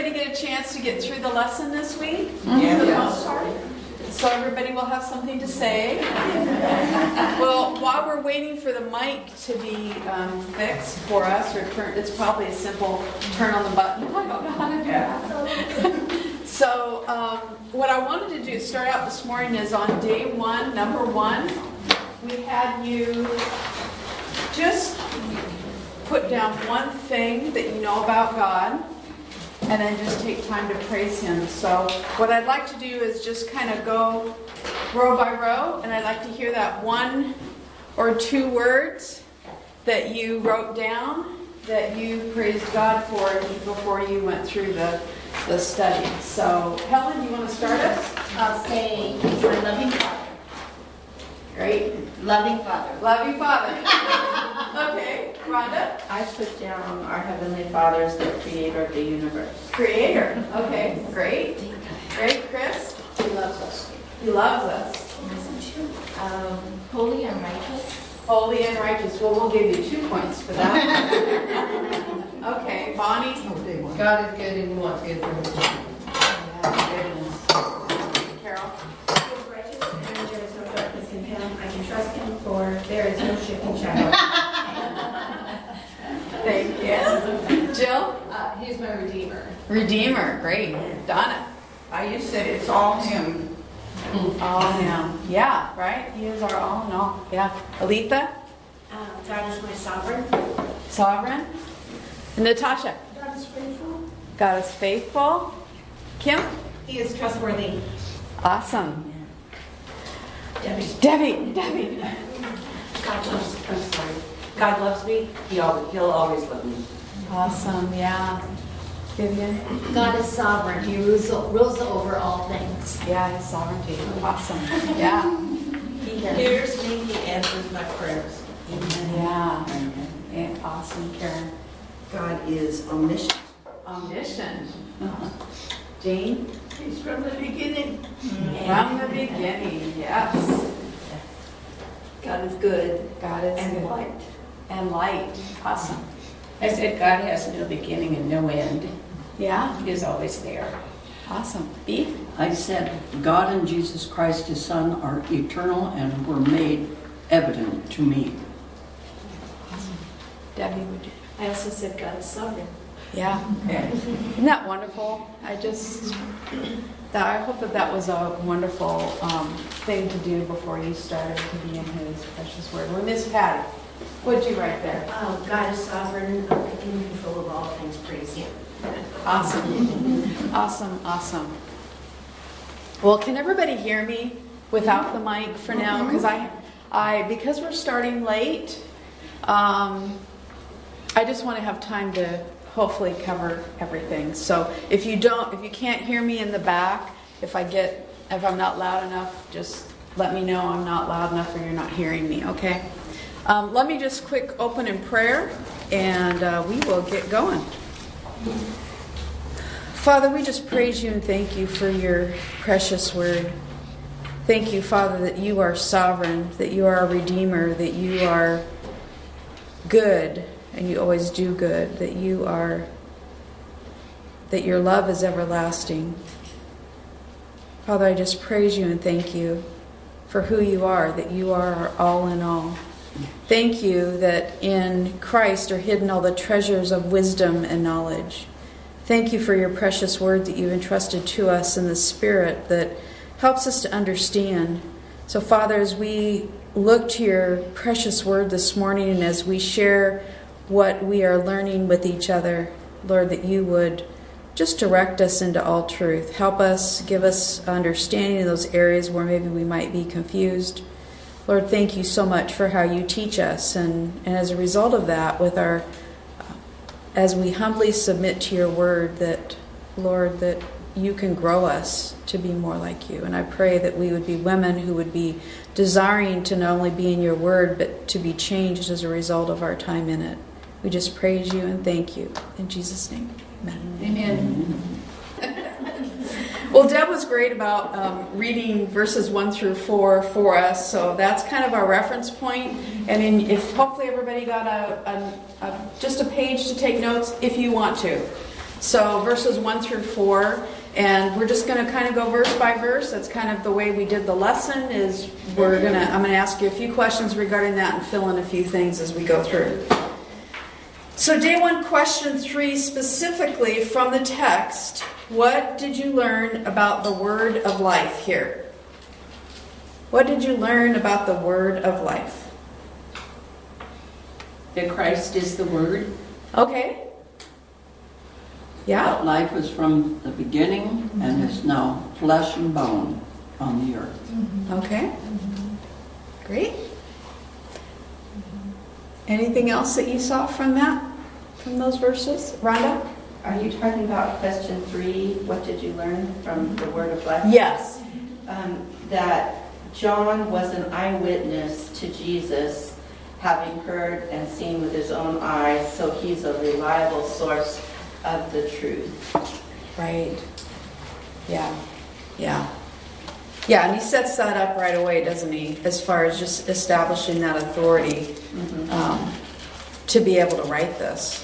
everybody get a chance to get through the lesson this week? Yeah. For the most part? So everybody will have something to say. Well, while we're waiting for the mic to be fixed for us, or turn, it's probably a simple turn on the button. I don't know how to do that. So what I wanted to do, start out this morning, is on day 1, number 1, we had you just put down one thing that you know about God, and then just take time to praise Him. So what I'd like to do is just kind of go row by row, and I'd like to hear that 1 or 2 words that you wrote down that you praised God for before you went through the study. So Helen, you want to start us? I'll say He's my loving Father. Great. Loving Father. Love you, Father. Okay, Rhonda? I put down our Heavenly Father as the creator of the universe. Creator. Okay, great. Great, Chris? He loves us. He loves us. Holy and righteous. Holy and righteous. Well, we'll give you 2 points for that. Okay, Bonnie? God is good and He wants good for His people. Yeah, goodness. Carol? He is righteous and there is no darkness in Him. I can trust Him, for there is no shifting shadow. Thank you. Jill? He's my Redeemer. Redeemer. Great. Donna? You said it's all Him. All Him. Yeah, right? He is our all in all. Yeah. Aletha? God is my sovereign. Sovereign. And Natasha? God is faithful. God is faithful. Kim? He is trustworthy. Awesome. Debbie. Debbie? God loves me. He'll always love me. Awesome, yeah. Vivian? God is sovereign. He rules over all things. Yeah, His sovereignty. Awesome. Yeah. He hears me. He answers my prayers. Yeah. And awesome, Karen. God is omniscient. Omniscient. Jane? He's from the beginning. From the beginning, yes. God is good. God is And good. light. And light. Awesome. I said God has no beginning and no end. Yeah. He is always there. Awesome. Beef? I said, God and Jesus Christ, His Son, are eternal and were made evident to me. Awesome. Debbie, would you? I also said God is sovereign. Yeah. Isn't that wonderful? I hope that was a wonderful thing to do before you started to be in His precious word. Well, Miss Patty, what'd you write there? God is sovereign, in control of all things. Praise Him. Awesome. Awesome. Well, can everybody hear me without the mic for now? Because because we're starting late, I just want to have time to hopefully cover everything. So if you can't hear me in the back, if I'm not loud enough, just let me know I'm not loud enough or you're not hearing me, okay? Let me just quick open in prayer and we will get going. Father, we just praise You and thank You for Your precious word. Thank You, Father, that You are sovereign, that You are a Redeemer, that You are good, and You always do good, that Your love is everlasting. Father, I just praise You and thank You for who You are, that You are our all in all. Thank You that in Christ are hidden all the treasures of wisdom and knowledge. Thank You for Your precious word that You've entrusted to us in the Spirit that helps us to understand. So, Father, as we look to Your precious word this morning and as we share what we are learning with each other, Lord, that You would just direct us into all truth. Help us, give us understanding in those areas where maybe we might be confused. Lord, thank You so much for how You teach us. And as a result of that, as we humbly submit to Your word, that, Lord, that You can grow us to be more like You. And I pray that we would be women who would be desiring to not only be in Your word, but to be changed as a result of our time in it. We just praise You and thank You. In Jesus' name, amen. Amen. Well, Deb was great about reading verses 1 through 4 for us, so that's kind of our reference point. And if hopefully everybody got just a page to take notes if you want to. So verses 1 through 4, and we're just going to kind of go verse by verse. That's kind of the way we did the lesson. I'm going to ask you a few questions regarding that and fill in a few things as we go through. So day 1, question 3, specifically from the text, what did you learn about the word of life here? What did you learn about the word of life? That Christ is the Word. Okay. Yeah. That life was from the beginning and is now flesh and bone on the earth. Okay. Great. Anything else that you saw from those verses? Rhonda? Are you talking about question 3? What did you learn from the word of life? Yes. That John was an eyewitness to Jesus, having heard and seen with his own eyes, so he's a reliable source of the truth. Right. Yeah. Yeah. Yeah, and he sets that up right away, doesn't he? As far as just establishing that authority to be able to write this.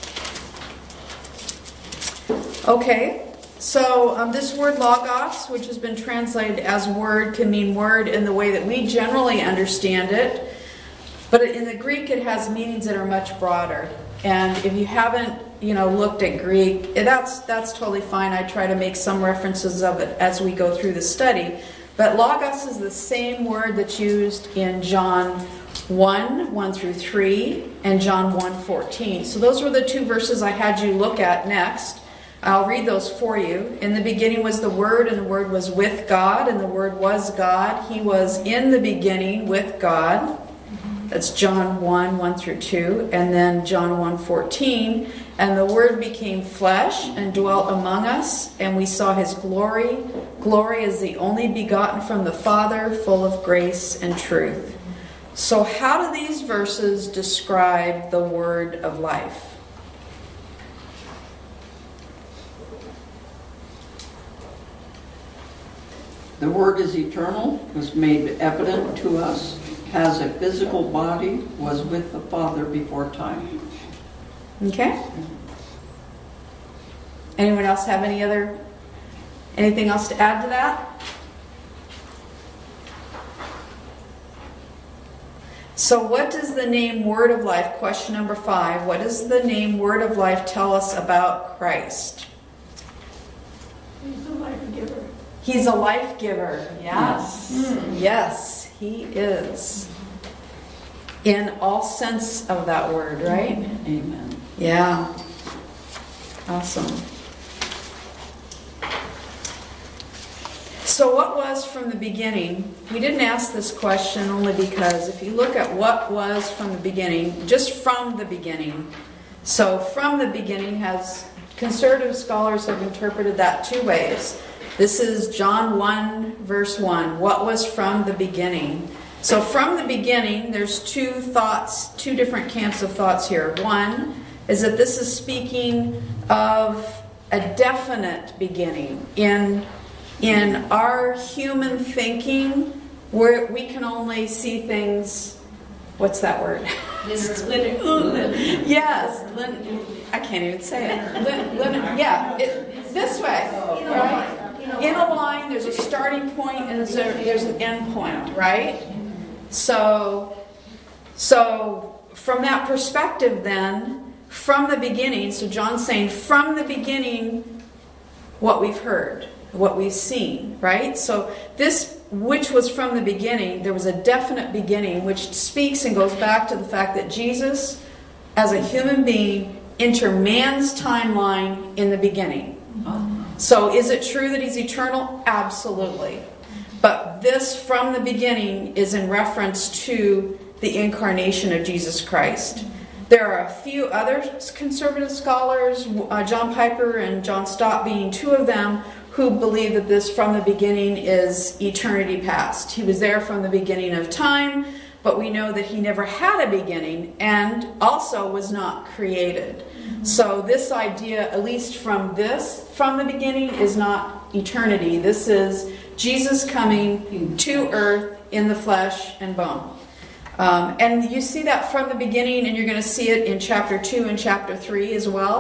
Okay, so this word logos, which has been translated as word, can mean word in the way that we generally understand it. But in the Greek, it has meanings that are much broader. And if you haven't, looked at Greek, that's totally fine. I try to make some references of it as we go through the study. But logos is the same word that's used in John 1 through 3, and John 1:14. So those were the 2 verses I had you look at next. I'll read those for you. In the beginning was the Word, and the Word was with God, and the Word was God. He was in the beginning with God. That's John 1 through 2. And then John 1:14. And the Word became flesh and dwelt among us, and we saw His glory. Glory is the only begotten from the Father, full of grace and truth. So how do these verses describe the word of life? The Word is eternal, was made evident to us, has a physical body, was with the Father before time. Okay. Anyone else have anything else to add to that? So what does the name Word of Life, question number 5, what does the name Word of Life tell us about Christ? He's a life giver. He's a life giver. Yes. Yes, He is. In all sense of that word, right? Amen. Yeah. Awesome. So what was from the beginning? We didn't ask this question only because if you look at what was from the beginning, just from the beginning. So from the beginning conservative scholars have interpreted that 2 ways. This is John 1 verse 1. What was from the beginning? So from the beginning, there's 2 different camps of thoughts here. One is that this is speaking of a definite beginning. In our human thinking, where we can only see things, what's that word? Yes, I can't even say it. This way, right? In a line, there's a starting point and there's an end point, right? So from that perspective then, from the beginning, so John's saying from the beginning, what we've heard, what we've seen, right? So this, which was from the beginning, there was a definite beginning, which speaks and goes back to the fact that Jesus, as a human being, entered man's timeline in the beginning. So is it true that He's eternal? Absolutely. But this from the beginning is in reference to the incarnation of Jesus Christ. There are a few other conservative scholars, John Piper and John Stott being 2 of them, who believe that this from the beginning is eternity past. He was there from the beginning of time, but we know that He never had a beginning and also was not created. So this idea, at least from the beginning, is not eternity. This is Jesus coming to earth in the flesh and bone. And you see that from the beginning, and you're going to see it in chapter 2 and chapter 3 as well.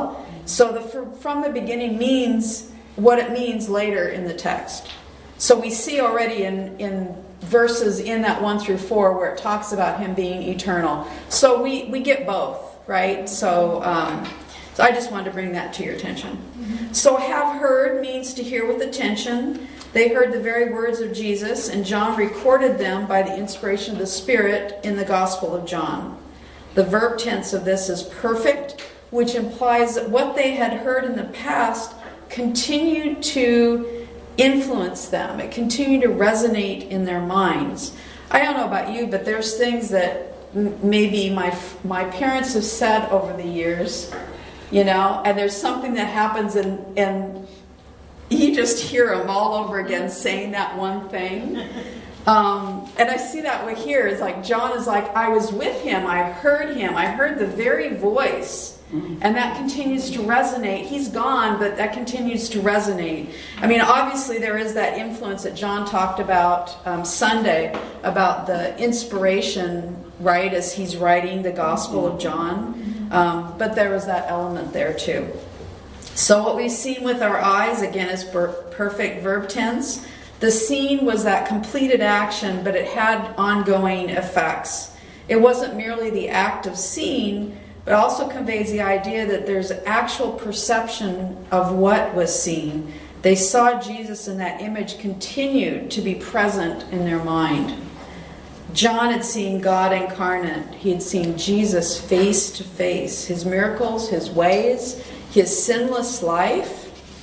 So from the beginning means what it means later in the text. So we see already in verses in that 1 through 4 where it talks about him being eternal. So we get both, right? So I just wanted to bring that to your attention. So have heard means to hear with attention. They heard the very words of Jesus, and John recorded them by the inspiration of the Spirit in the Gospel of John. The verb tense of this is perfect, which implies that what they had heard in the past continued to influence them. It continued to resonate in their minds. I don't know about you, but there's things that maybe my parents have said over the years, and there's something that happens and you just hear them all over again saying that one thing. And I see that way here. It's like John is like, I was with him, I heard the very voice. And that continues to resonate. He's gone, but that continues to resonate. I mean, obviously there is that influence that John talked about Sunday, about the inspiration, right, as he's writing the Gospel of John. But there was that element there too. So what we've seen with our eyes, again, is perfect verb tense. The scene was that completed action, but it had ongoing effects. It wasn't merely the act of seeing, but also conveys the idea that there's actual perception of what was seen. They saw Jesus, and that image continued to be present in their mind. John had seen God incarnate. He had seen Jesus face to face, his miracles, his ways, his sinless life.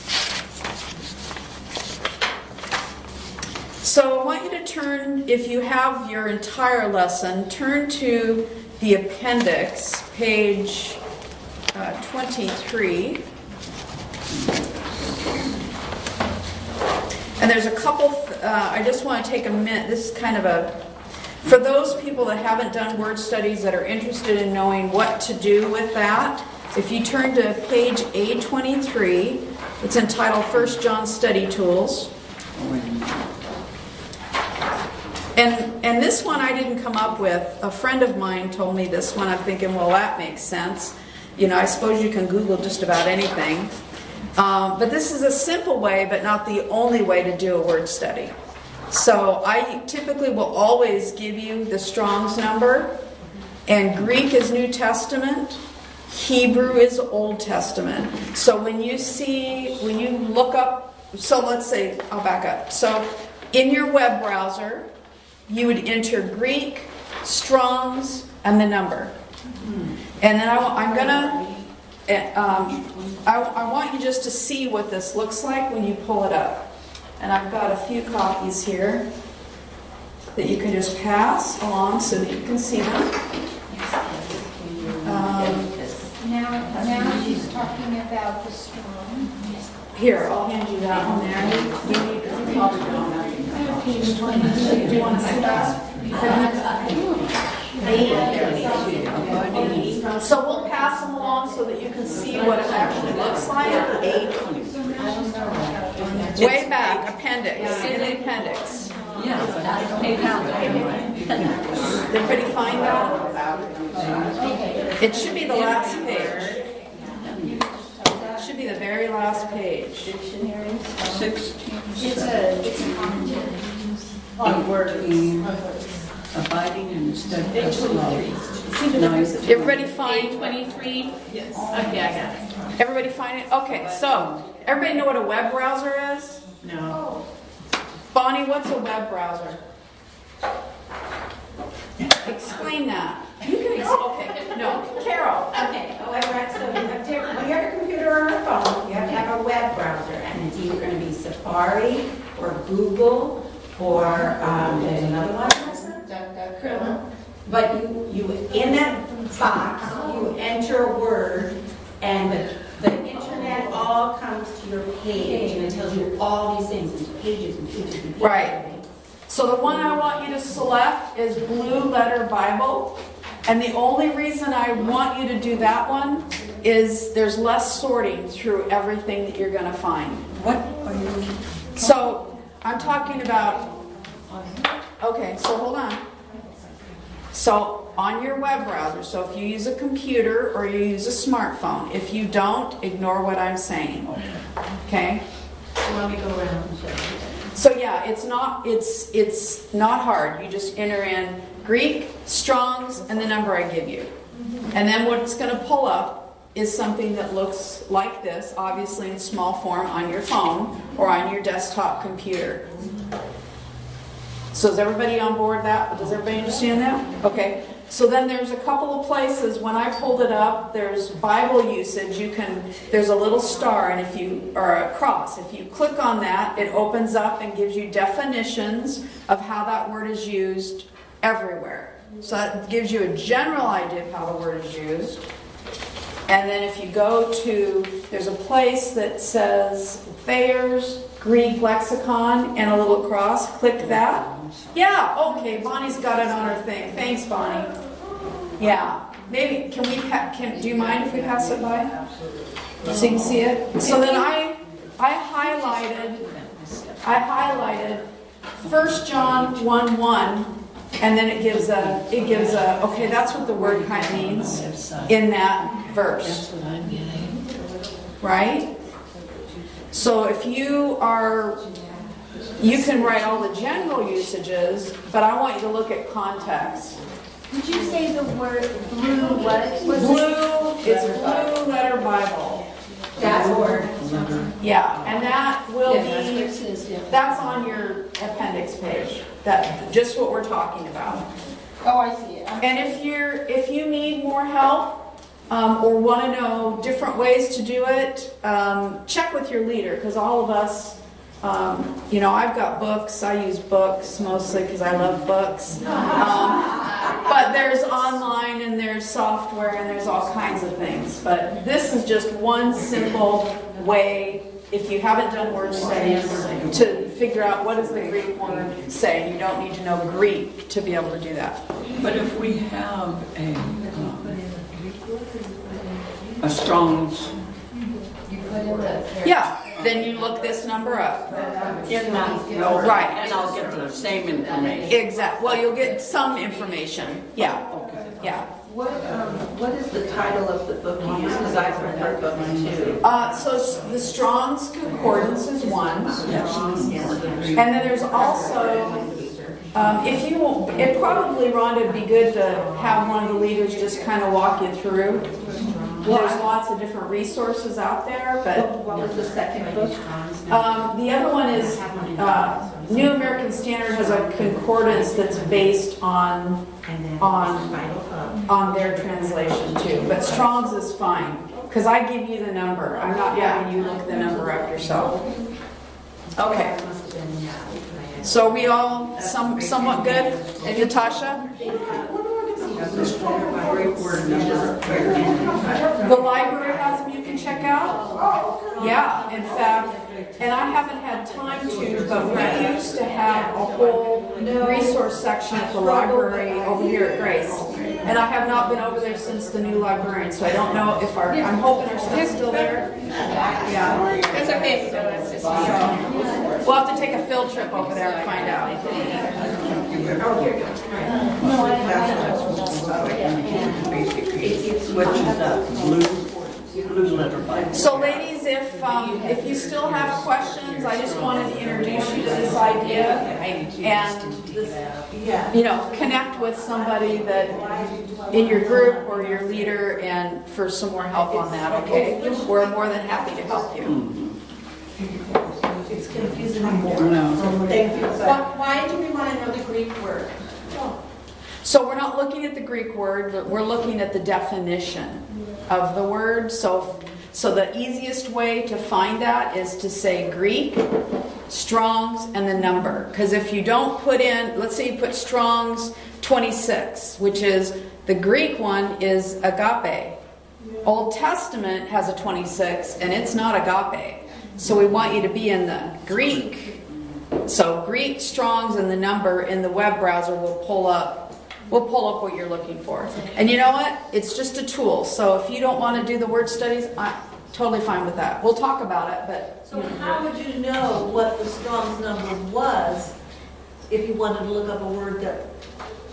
So I want you to turn, if you have your entire lesson, turn to the appendix, page 23. And there's a couple, I just want to take a minute. This is kind of for those people that haven't done word studies that are interested in knowing what to do with that, if you turn to page A23, it's entitled 1 John Study Tools. And this one I didn't come up with. A friend of mine told me this one. I'm thinking, well, that makes sense. I suppose you can Google just about anything. But this is a simple way, but not the only way to do a word study. So I typically will always give you the Strong's number. And Greek is New Testament. Hebrew is Old Testament. So when you look up, so let's say, I'll back up. So in your web browser, you would enter Greek, Strong's, and the number. And then I want you just to see what this looks like when you pull it up. And I've got a few copies here that you can just pass along so that you can see them. Now she's talking about the Strong. Here, I'll hand you that one there. You probably don't know. Page 22. Do you want to see that? So we'll pass them along so that you can see what it actually looks like. Way back, appendix. See the appendix. Everybody find that? It should be the last page. It should be the very last page. 16. It's a commentary. On words. Abiding in the steadfast love. Everybody find 23? Yes. Okay, I got it. Everybody find it? Okay, so everybody know what a web browser is? No. Bonnie, what's a web browser? Explain that. You can okay. No, Carol. Okay, a web browser, so when you have a computer or a phone, you have to have a web browser, and it's either going to be Safari or Google or there's another one. But you in that box, you enter a word, and the internet all comes to your page, and it tells you all these things, and pages and pages and pages. Right. So the one I want you to select is Blue Letter Bible. And the only reason I want you to do that one is there's less sorting through everything that you're going to find. What are you? So I'm talking about, okay, so hold on. So on your web browser, so if you use a computer or you use a smartphone, if you don't, ignore what I'm saying. Okay? So let me go around and show you. So yeah, it's not hard. You just enter in Greek, Strong's, and the number I give you. And then what's going to pull up is something that looks like this, obviously in small form on your phone or on your desktop computer. So is everybody on board that? Does everybody understand that? Okay. So then there's a couple of places, when I pulled it up, there's Bible usage. There's a little star or a cross. If you click on that, it opens up and gives you definitions of how that word is used everywhere. So that gives you a general idea of how the word is used. And then if you go to, there's a place that says Thayer's Greek Lexicon and a little cross. Click that. Yeah, okay, Bonnie's got it on her thing. Thanks, Bonnie. Yeah, maybe, do you mind if we pass it by? So you can see it? So then I highlighted 1 John 1:1, and then it gives a, okay, that's what the word kind of means in that verse. Right? So if you can write all the general usages, but I want you to look at context. Did you say the word blue what? It's Blue Letter Bible. That word. Yeah, and that will Yeah, that's what be, it says, yeah. that's on your appendix page. That's just what we're talking about. Oh, I see it. And if you need more help or want to know different ways to do it, check with your leader, because all of us, I've got books. I use books mostly because I love books. But there's online and there's software and there's all kinds of things. But this is just one simple way, if you haven't done word studies, to figure out what does the Greek word say. You don't need to know Greek to be able to do that. But if we have a Strong's, Yeah, then you look this number up. Right. and I'll get the same information. Exactly. Well, you'll get some information. Yeah. Okay. Yeah. What is the title of the book you use? Because I've read books too. So the Strong's Concordance is one. And then there's also, it probably, Rhonda, would be good to have one of the leaders just kind of walk you through. There's lots of different resources out there, but What was the second book? the other one is New American Standard has a concordance that's based on their translation too. But Strong's is fine because I give you the number. I'm not having you look the number up yourself. Okay. So we all somewhat good? And Natasha? The library has them you can check out? Yeah, in fact, and I haven't had time to, but we used to have a whole resource section at the library over here at Grace. And I have not been over there since the new librarian, so I don't know if I'm hoping our stuff's still there. Yeah. It's okay if you don't, it's just me. We'll have to take a field trip over there and find out. Which is that blue letter Bible. So ladies, if you still have questions, I just wanted to introduce you to this idea and connect with somebody that in your group or your leader and for some more help on that, okay? We're more than happy to help you. It's confusing me more. No. Thank you. Why do we want to know the Greek word? So we're not looking at the Greek word, but we're looking at the definition of the word. So the easiest way to find that is to say Greek, Strong's, and the number. Because if you don't put in, let's say you put Strong's 26, which is, the Greek one is agape. Old Testament has a 26, and it's not agape. So we want you to be in the Greek. So Greek, Strong's, and the number in the web browser will pull up what you're looking for. And you know what? It's just a tool. So if you don't want to do the word studies, I'm totally fine with that. We'll talk about it, but... So how would you know what the Strong's number was if you wanted to look up a word that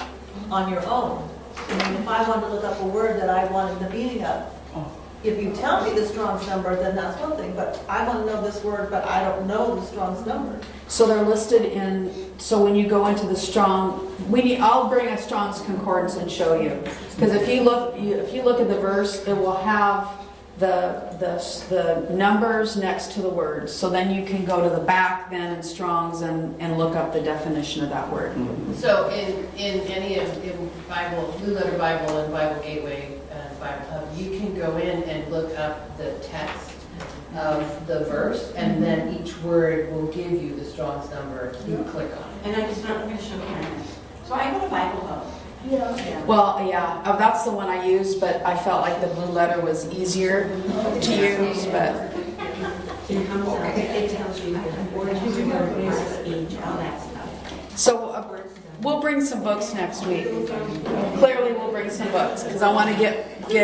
on your own. I mean, if I wanted to look up a word that I wanted the meaning of, if you tell me the Strong's number, then that's one thing, but I want to know this word, but I don't know the Strong's number. So they're listed in, so when you go into the Strong, I'll bring a Strong's Concordance and show you. Because if you look at the verse, it will have the numbers next to the words. So then you can go to the back then in Strong's and look up the definition of that word. So in any of in Bible, Blue Letter Bible and Bible Gateway Bible Hub, you can go in and look up the text of the verse, and then each word will give you the Strong's number. You click on it. And I just not going to show Karen. So I go to Bible Hub. Yeah. Well, yeah, that's the one I used, but I felt like the Blue Letter was easier to use, but... It comes up, it tells you origin, age, all that stuff. So we'll bring some books next week. Clearly we'll bring some books, because I want to get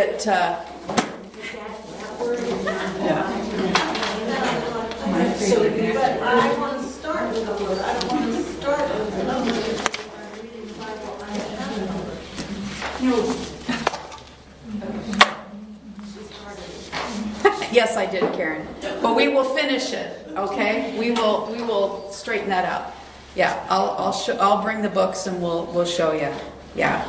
So, but I want to start with a word. I don't want to start with a number. If I'm reading the Bible, I have a number. Yes, I did, Karen. But we will finish it, okay? We will straighten that out. Yeah, I'll bring the books and we'll show you. Yeah.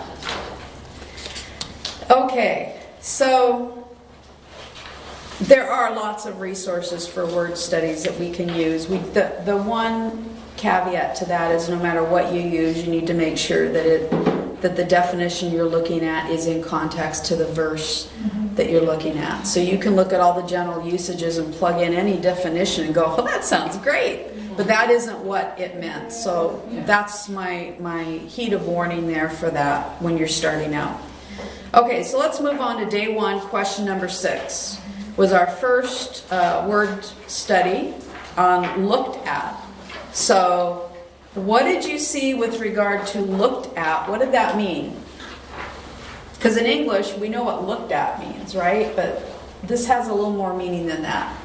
Okay, so there are lots of resources for word studies that we can use. The one caveat to that is no matter what you use, you need to make sure that the definition you're looking at is in context to the verse that you're looking at. So you can look at all the general usages and plug in any definition and go, oh, that sounds great. But that isn't what it meant. So that's my heat of warning there for that when you're starting out. Okay, so let's move on to day 1, question number 6. Was our first word study on looked at. So what did you see with regard to looked at? What did that mean? Because in English, we know what looked at means, right? But this has a little more meaning than that.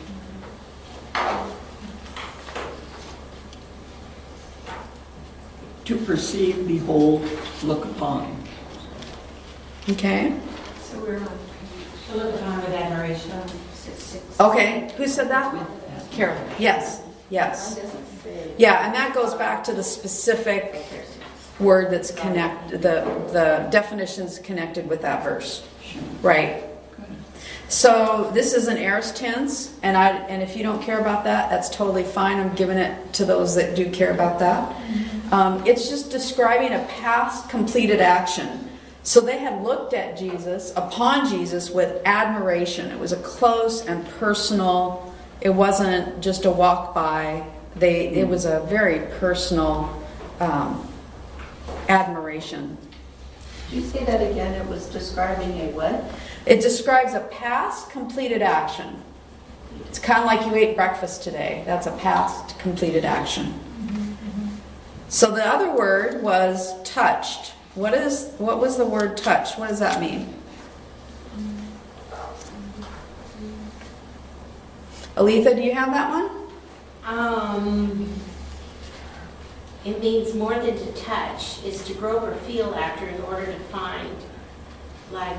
To perceive, behold, look upon. Okay. So we're on. To look upon with admiration. Okay. Who said that? Carol. Yes. Yes. Yeah, and that goes back to the specific word that's connected, the definitions connected with that verse. Right. So this is an aorist tense, and if you don't care about that, that's totally fine. I'm giving it to those that do care about that. It's just describing a past completed action. So they had looked at Jesus, upon Jesus, with admiration. It was a close and personal. It wasn't just a walk by. It was a very personal admiration. Did you say that again? It was describing a what? It describes a past completed action. It's kind of like you ate breakfast today. That's a past completed action. So the other word was touched. What was the word touched? What does that mean? Aletha, do you have that one? It means more than to touch. It's to grope or feel after in order to find. Like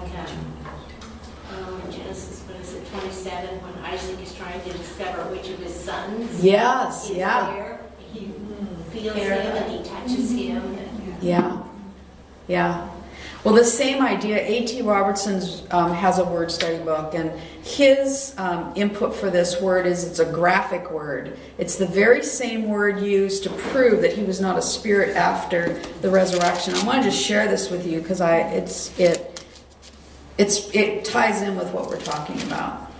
in Genesis, 27, when Isaac is trying to discover which of his sons Yes, is yeah. there. He feels him and he touches him. Yeah. Yeah. Well, the same idea, A.T. Robertson has a word study book, and his input for this word is it's a graphic word. It's the very same word used to prove that he was not a spirit after the resurrection. I want to just share this with you because it ties in with what we're talking about.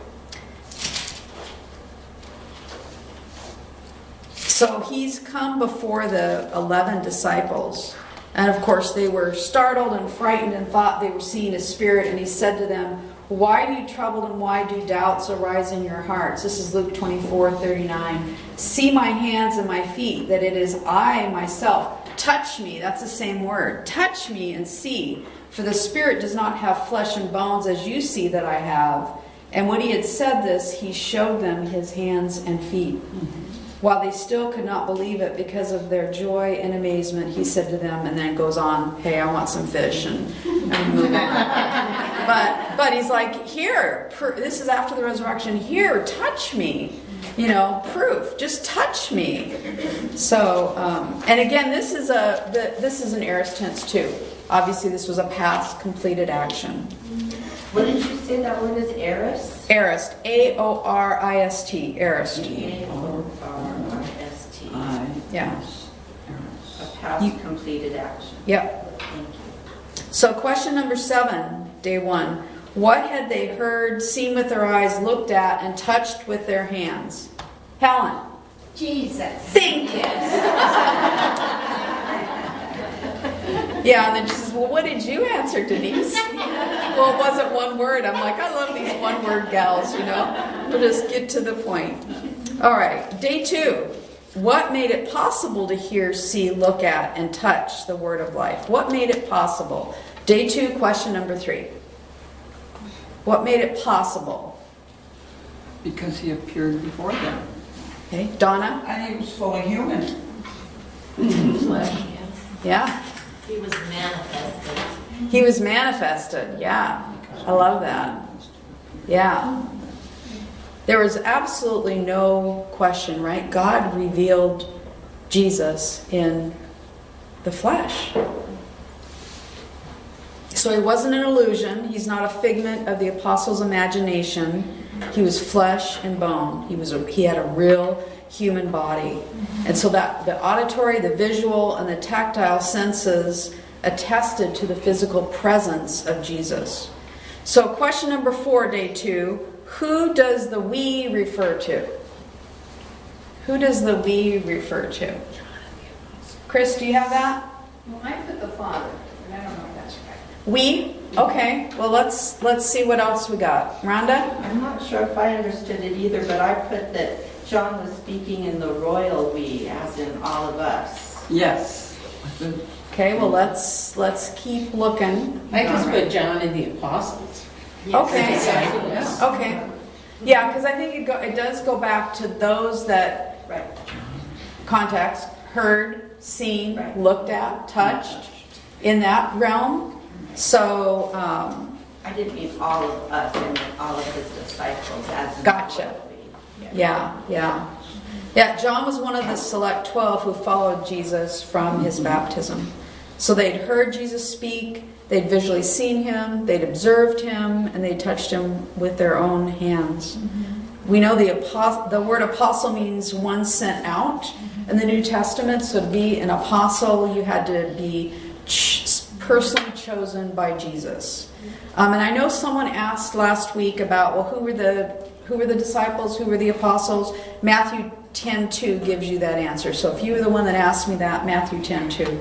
So he's come before the 11 disciples. And of course, they were startled and frightened and thought they were seeing a spirit. And he said to them, "Why are you troubled and why do doubts arise in your hearts?" This is Luke 24:39. "See my hands and my feet, that it is I myself. Touch me." That's the same word. "Touch me and see. For the spirit does not have flesh and bones as you see that I have." And when he had said this, he showed them his hands and feet. While they still could not believe it because of their joy and amazement, he said to them, and then goes on, hey, I want some fish, and move on. But he's like, here, this is after the resurrection, here, touch me. Proof, just touch me. So, and again, this is an aorist tense too. Obviously, this was a past completed action. What did you say that word is? Aorist? Aorist, A-O-R-I-S-T, aorist. A-O-R-I-S-T. Yeah. A past completed action. Yep. Thank you. So question number 7, day 1. What had they heard, seen with their eyes, looked at, and touched with their hands? Helen. Jesus. Thank you. Yeah, and then she says, well, what did you answer, Denise? Well, it wasn't one word. I'm like, I love these one-word gals, We'll just get to the point. All right, day 2. What made it possible to hear, see, look at, and touch the word of life? What made it possible? Day 2, question number 3. What made it possible? Because he appeared before them. Okay, Donna? I think he was fully human. Yeah. He was manifested. He was manifested, yeah. I love that. Yeah. There was absolutely no question, right? God revealed Jesus in the flesh. So he wasn't an illusion. He's not a figment of the apostles' imagination. He was flesh and bone. He had a real human body. And so that the auditory, the visual, and the tactile senses attested to the physical presence of Jesus. So question number 4, day 2. Who does the we refer to? Who does the we refer to? Chris, do you have that? Well, I put the Father, but I don't know if that's right. We? Okay. Well, let's see what else we got. Rhonda? I'm not sure if I understood it either, but I put that John was speaking in the royal we, as in all of us. Yes. Okay, well, let's keep looking. I just put John and the apostles. Okay. Yes. Okay. Yeah, because I think it does go back to those that, Right. context, heard, seen, Right. looked at, touched, in that realm. So, I didn't mean all of us, I meant all of his disciples as in Gotcha. the royal we. yeah. Yeah, John was one of the select 12 who followed Jesus from his baptism. So they'd heard Jesus speak, they'd visually seen him, they'd observed him, and they touched him with their own hands. We know the word apostle means one sent out in the New Testament. So to be an apostle, you had to be personally chosen by Jesus. And I know someone asked last week about, well, who were the disciples, who were the apostles? Matthew 10:2 gives you that answer. So if you were the one that asked me that, Matthew 10:2.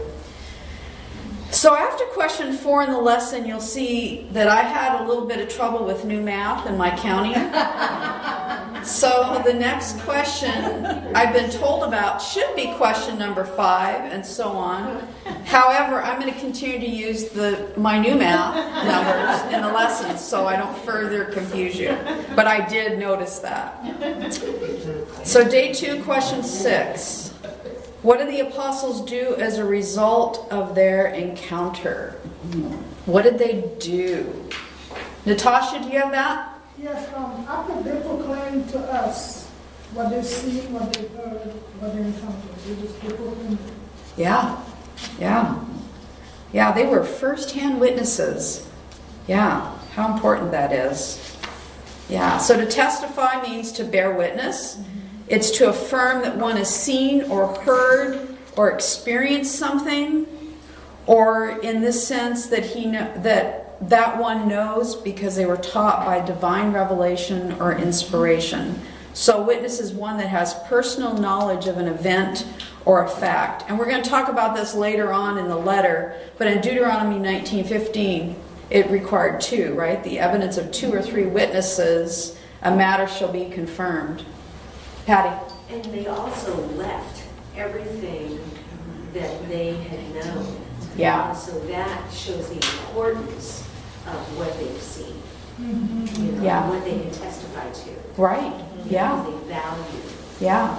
So after question 4 in the lesson, you'll see that I had a little bit of trouble with new math in my county. So the next question I've been told about should be question number 5 and so on. However, I'm going to continue to use my new math numbers in the lessons so I don't further confuse you. But I did notice that. So day 2, question 6. What did the apostles do as a result of their encounter? What did they do? Natasha, do you have that? Yes, after they proclaimed to us what they've seen, what they heard, what they encountered, they proclaimed it. Yeah, they were first-hand witnesses. Yeah, how important that is. Yeah, so to testify means to bear witness. It's to affirm that one has seen or heard or experienced something, or in this sense that that one knows because they were taught by divine revelation or inspiration. So witness is one that has personal knowledge of an event or a fact. And we're going to talk about this later on in the letter, but in Deuteronomy 19:15, it required 2, right? The evidence of 2 or 3 witnesses, a matter shall be confirmed. Patty? And they also left everything that they had known. Yeah. And so that shows the importance of what they've seen. Yeah. What they can testify to. Right. Yeah. What they value. Yeah.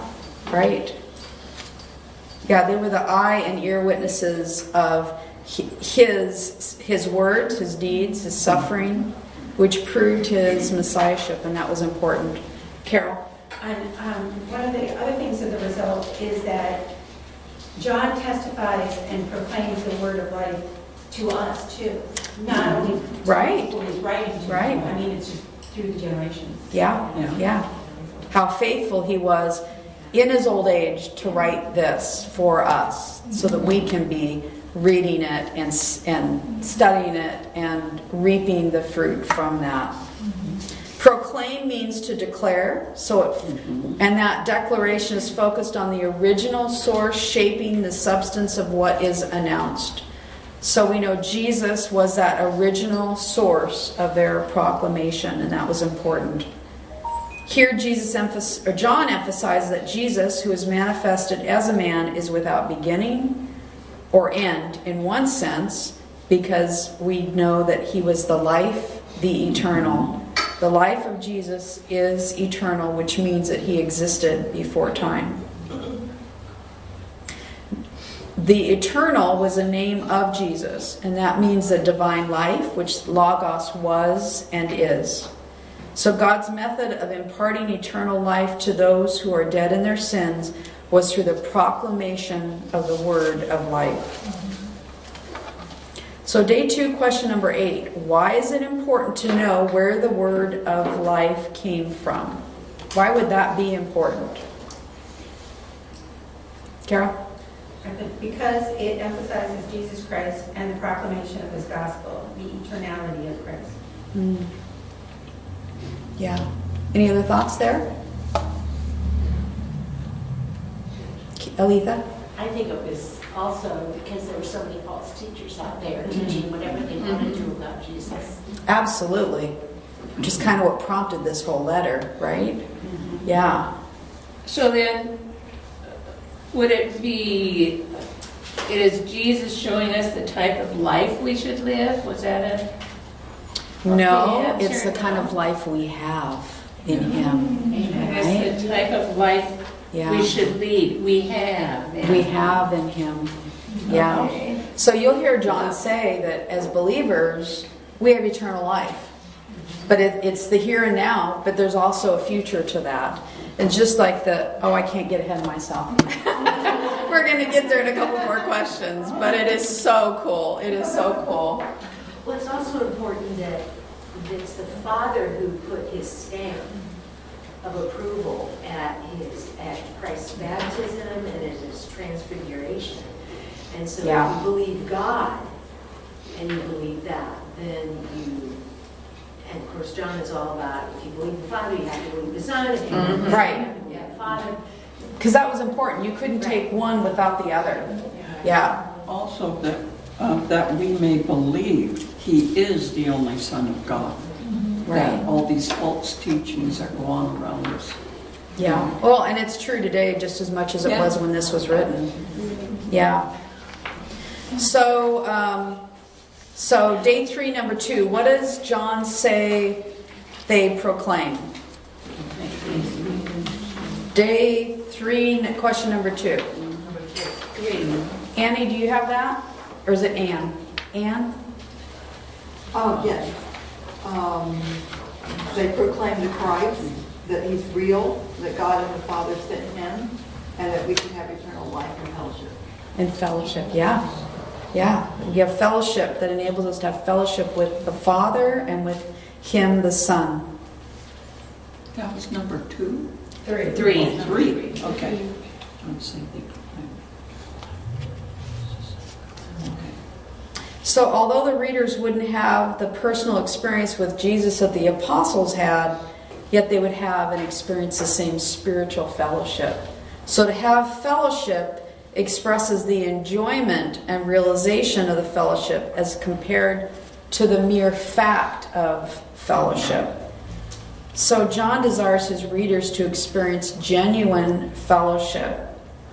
Right. Yeah, they were the eye and ear witnesses of his words, his deeds, his suffering, which proved his messiahship, and that was important. Carol? And one of the other things of the result is that John testifies and proclaims the word of life to us too. Not only to Right. the people he's writing to. Right. I mean, it's just through the generations. Yeah. How faithful he was in his old age to write this for us so that we can be reading it and studying it and reaping the fruit from that. Proclaim means to declare, and that declaration is focused on the original source shaping the substance of what is announced. So we know Jesus was that original source of their proclamation, and that was important. Here John emphasizes that Jesus, who is manifested as a man, is without beginning or end in one sense, because we know that he was the life, the eternal. The life of Jesus is eternal, which means that he existed before time. The eternal was a name of Jesus, and that means the divine life, which Logos was and is. So God's method of imparting eternal life to those who are dead in their sins was through the proclamation of the word of life. So day 2, question number 8. Why is it important to know where the word of life came from? Why would that be important? Carol? Because it emphasizes Jesus Christ and the proclamation of his gospel, the eternality of Christ. Yeah. Any other thoughts there? Aletha? I think it was also because there were so many false teachers out there teaching whatever they wanted to about Jesus. Absolutely. Which is kind of what prompted this whole letter, right? Yeah. So then, would it be, it is Jesus showing us the type of life we should live? Was that it? No, it's the kind of life we have in him. It's the type of life we should lead. We have. We have in him. Yeah. Okay. So you'll hear John say that as believers, we have eternal life. But it's the here and now, but there's also a future to that. And just like I can't get ahead of myself. We're going to get there in a couple more questions, but it is so cool. It is so cool. Well, it's also important that it's the Father who put his stamp of approval at Christ's baptism and at his transfiguration. And so if you believe God and you believe that, then and of course John is all about, if you believe the Father, you have to believe the Son. If you believe the Son, the Father. Because that was important. You couldn't take one without the other. Yeah. Also that we may believe he is the only Son of God. That all these false teachings that go on around us. Yeah. Well, and it's true today just as much as it was when this was written. Yeah. So, so day 3, number 2. What does John say they proclaim? Day 3, question number 2. Annie, do you have that? Or is it Anne? Anne? Oh, yes. They proclaim to Christ that he's real, that God and the Father sent him, and that we can have eternal life and fellowship. In fellowship, yeah. Yeah. We have fellowship that enables us to have fellowship with the Father and with him, the Son. That was number 2? 3. 3. Okay. I'm saying they proclaim. So although the readers wouldn't have the personal experience with Jesus that the apostles had, yet they would have and experience the same spiritual fellowship. So to have fellowship expresses the enjoyment and realization of the fellowship as compared to the mere fact of fellowship. So John desires his readers to experience genuine fellowship.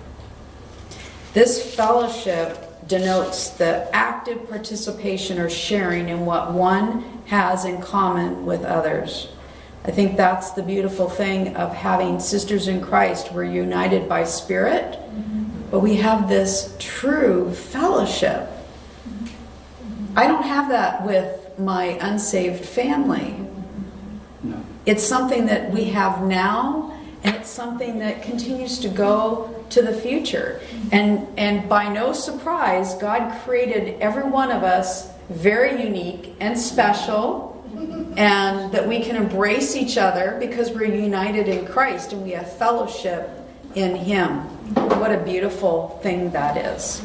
This fellowship denotes the active participation or sharing in what one has in common with others. I think that's the beautiful thing of having sisters in Christ. We're united by spirit, but we have this true fellowship. I don't have that with my unsaved family. No. It's something that we have now, and it's something that continues to go to the future. And by no surprise, God created every one of us very unique and special, and that we can embrace each other because we're united in Christ and we have fellowship in Him. What a beautiful thing that is.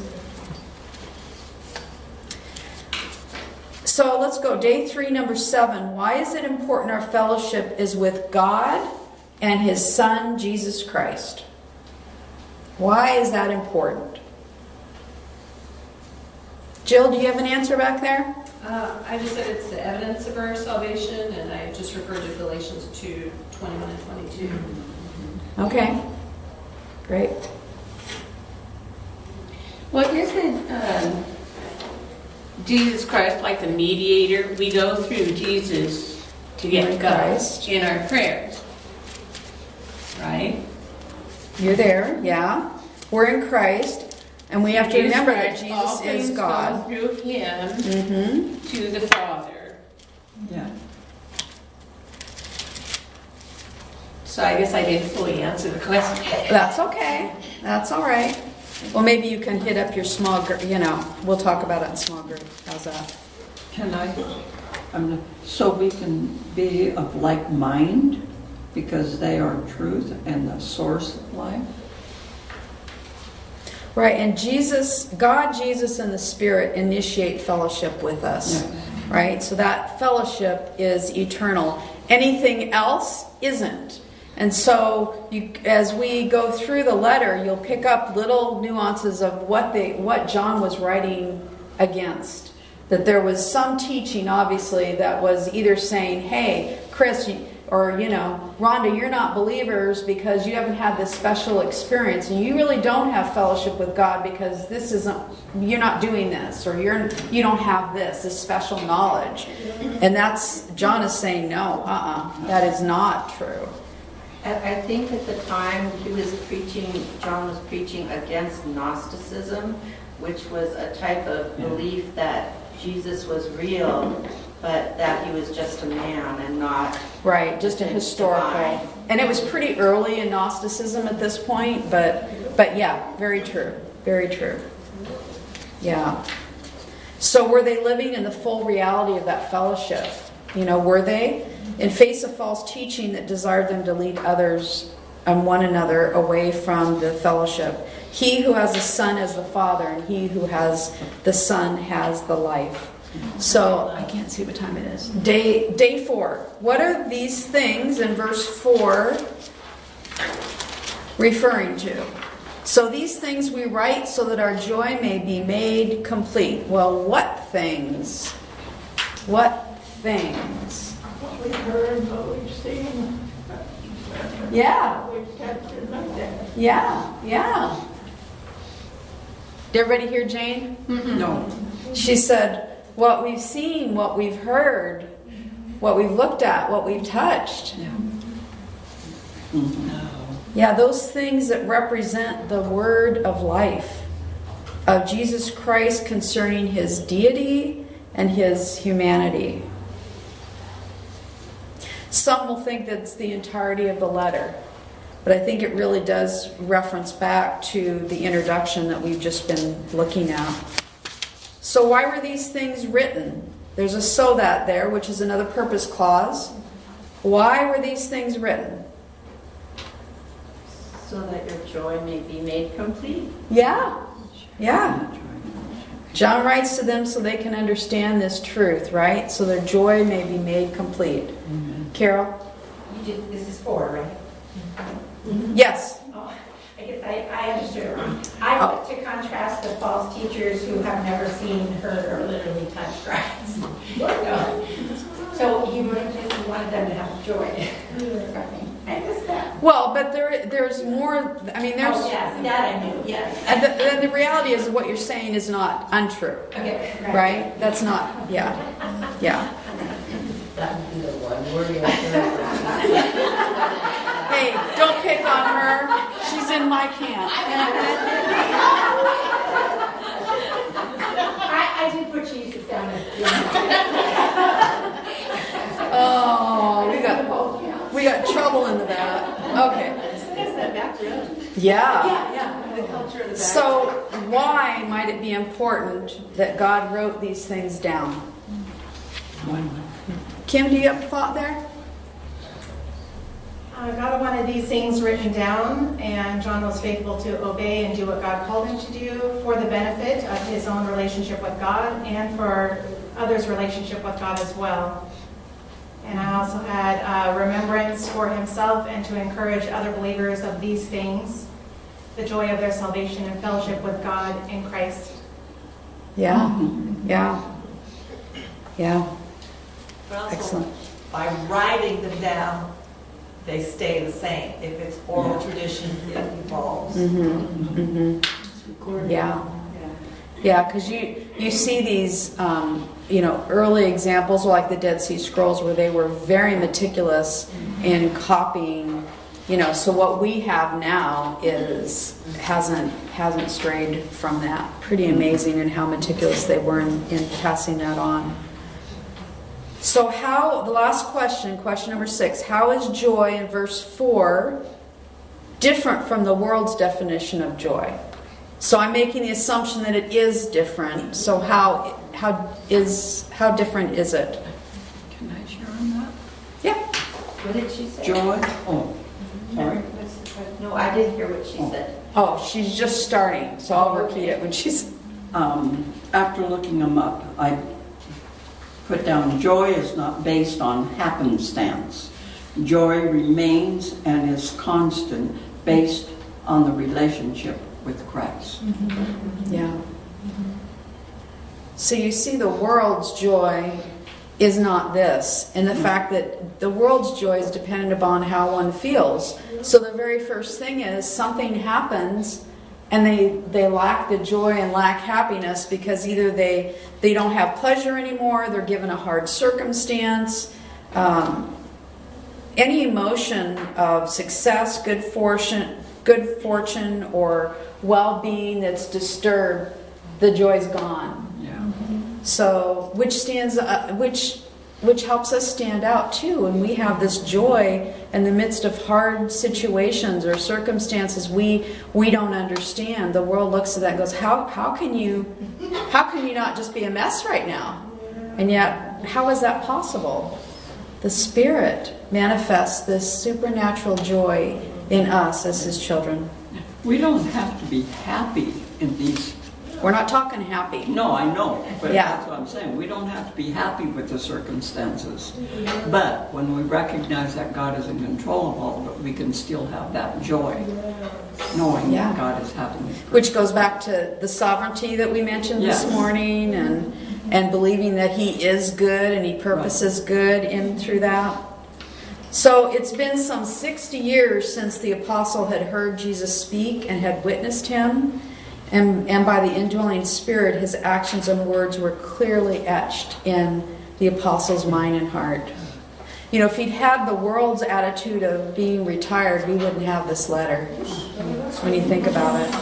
So let's go. Day 3, number 7. Why is it important our fellowship is with God and His Son, Jesus Christ? Why is that important? Jill, do you have an answer back there? I just said it's the evidence of our salvation, and I just referred to Galatians 2:21 and 22. Okay. Great. Well, isn't Jesus Christ like the mediator? We go through Jesus to get God in our prayers. Right? You're there, yeah. We're in Christ. And we have to remember that Jesus is God. Go through Him to the Father. Yeah. So I guess I didn't fully answer the question. That's okay. That's all right. Well, maybe you can hit up your small group. We'll talk about it in small group. How's that? Can I? So we can be of like mind because they are truth and the source of life. Right, and God, Jesus, and the Spirit initiate fellowship with us. Yeah. Right? So that fellowship is eternal. Anything else isn't. And so as we go through the letter, you'll pick up little nuances of what John was writing against. That there was some teaching, obviously, that was either saying, hey, Chris, or, Rhonda, you're not believers because you haven't had this special experience, and you really don't have fellowship with God because you're not doing this, or you don't have this special knowledge. And John is saying, no, that is not true. I think at the time John was preaching against Gnosticism, which was a type of belief that Jesus was real, but that He was just a man and not... Right, just a historical. Divine. And it was pretty early in Gnosticism at this point, but yeah, very true. Very true. Yeah. So were they living in the full reality of that fellowship? Were they? In face of false teaching that desired them to lead others and one another away from the fellowship. He who has the Son has the Father, and he who has the Son has the life. So, I can't see what time it is. Day 4. What are these things in verse 4 referring to? So these things we write so that our joy may be made complete. Well, what things? What things? What we've heard, what we've seen. Yeah. What we've captured like that. Yeah. Did everybody hear Jane? No. She said, what we've seen, what we've heard, what we've looked at, what we've touched. Yeah. Yeah, those things that represent the word of life of Jesus Christ concerning His deity and His humanity. Some will think that's the entirety of the letter, but I think it really does reference back to the introduction that we've just been looking at. So why were these things written? There's a so that there, which is another purpose clause. Why were these things written? So that your joy may be made complete. Yeah. John writes to them so they can understand this truth, right? So their joy may be made complete. Amen. Carol? This is 4, right? Yes. Oh, I guess I understood it wrong. I want to contrast the false teachers who have never seen, heard, or literally touched Christ. So he just wanted them to have joy. I missed that. Well, but there's more. I mean, there's. Oh, yes, that I knew. Yes. And the reality is, what you're saying is not untrue. Okay. Right? That's not. Yeah. That would be the one word. Hey, don't pick on her. She's in my camp. I did put Jesus down as Oh, we got trouble in the back. Okay. Yeah. The culture of the back. So why might it be important that God wrote these things down? Kim, do you have a thought there? God wanted these things written down, and John was faithful to obey and do what God called him to do for the benefit of his own relationship with God and for others' relationship with God as well. And I also had remembrance for himself and to encourage other believers of these things, the joy of their salvation and fellowship with God in Christ. Yeah. But also, Excellent. by writing them down, they stay the same. If it's oral tradition, it evolves. Yeah, because you see these, early examples like the Dead Sea Scrolls where they were very meticulous in copying. So what we have now hasn't strayed from that. Pretty amazing in how meticulous they were in passing that on. So the last question number 6, how is joy in verse 4 different from the world's definition of joy? So I'm making the assumption that it is different. So how different is it? Can I share on that? Yeah. What did she say? Joy. Oh, sorry. No, I didn't hear what she said. Oh, she's just starting, so I'll repeat it when she's... After looking them up, I put down joy is not based on happenstance. Joy remains and is constant based on the relationship with Christ. Yeah. So you see the world's joy is not this. And the fact that the world's joy is dependent upon how one feels. So the very first thing is something happens and they lack the joy and lack happiness because either they don't have pleasure anymore, they're given a hard circumstance. Any emotion of success, good fortune, or well-being that's disturbed, the joy's gone. Yeah. So, which helps us stand out too, and we have this joy in the midst of hard situations or circumstances we don't understand. The world looks at that and goes, how can you not just be a mess right now? And yet, how is that possible? The Spirit manifests this supernatural joy in us as His children. We don't have to be happy in these. We're not talking happy. No, I know, but Yeah. that's what I'm saying. We don't have to be happy with the circumstances. But when we recognize that God is in control of all of it, we can still have that joy, knowing Yeah. that God is having it. Which goes back to the sovereignty that we mentioned Yes. this morning, and believing that He is good and He purposes good in through that. So it's been some 60 years since the apostle had heard Jesus speak and had witnessed Him. And by the indwelling Spirit, his actions and words were clearly etched in the apostle's mind and heart. If he'd had the world's attitude of being retired, we wouldn't have this letter. When you think about it.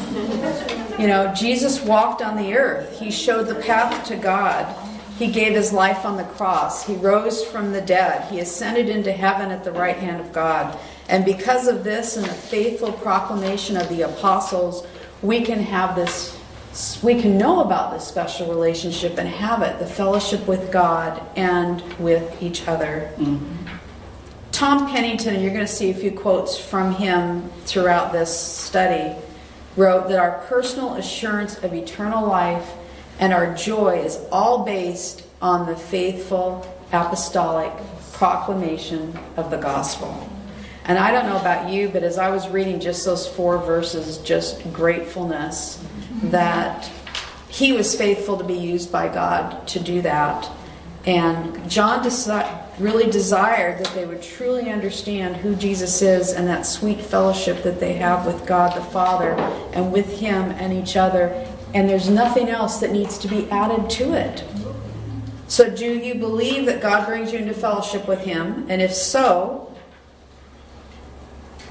Jesus walked on the earth. He showed the path to God. He gave His life on the cross. He rose from the dead. He ascended into heaven at the right hand of God. And because of this and the faithful proclamation of the apostles, we can know about this special relationship and have it, the fellowship with God and with each other. Tom Pennington, and you're going to see a few quotes from him throughout this study, wrote that our personal assurance of eternal life and our joy is all based on the faithful apostolic proclamation of the gospel. And I don't know about you, but as I was reading just those 4 verses, just gratefulness that he was faithful to be used by God to do that. And John really desired that they would truly understand who Jesus is and that sweet fellowship that they have with God the Father and with Him and each other. And there's nothing else that needs to be added to it. So do you believe that God brings you into fellowship with Him? And if so,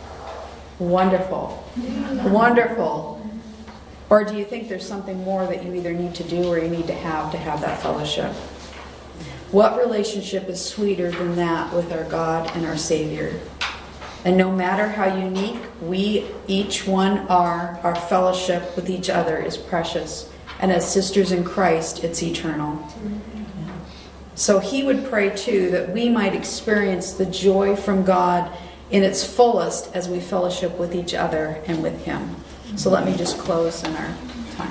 Wonderful. Wonderful. Or do you think there's something more that you either need to do or you need to have that fellowship? What relationship is sweeter than that with our God and our Savior? And no matter how unique we each one are, our fellowship with each other is precious. And as sisters in Christ, it's eternal. So he would pray too that we might experience the joy from God in its fullest as we fellowship with each other and with him. So let me just close in our time.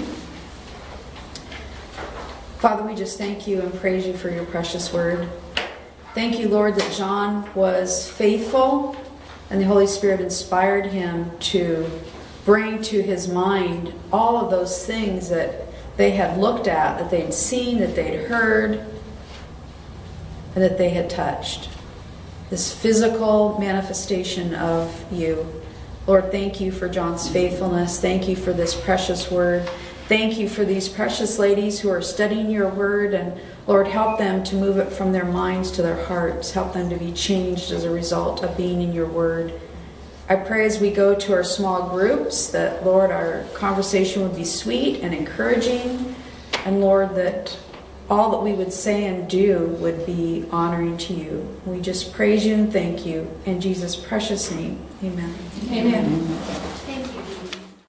Father, we just thank you and praise you for your precious word. Thank you, Lord, that John was faithful and the Holy Spirit inspired him to bring to his mind all of those things that they had looked at, that they'd seen, that they'd heard, and that they had touched. This physical manifestation of you. Lord, thank you for John's faithfulness. Thank you for this precious word. Thank you for these precious ladies who are studying your word. And Lord, help them to move it from their minds to their hearts. Help them to be changed as a result of being in your word. I pray as we go to our small groups that, Lord, our conversation would be sweet and encouraging. And Lord, that all that we would say and do would be honoring to you. We just praise you and thank you. In Jesus' precious name, amen. Amen. Thank you.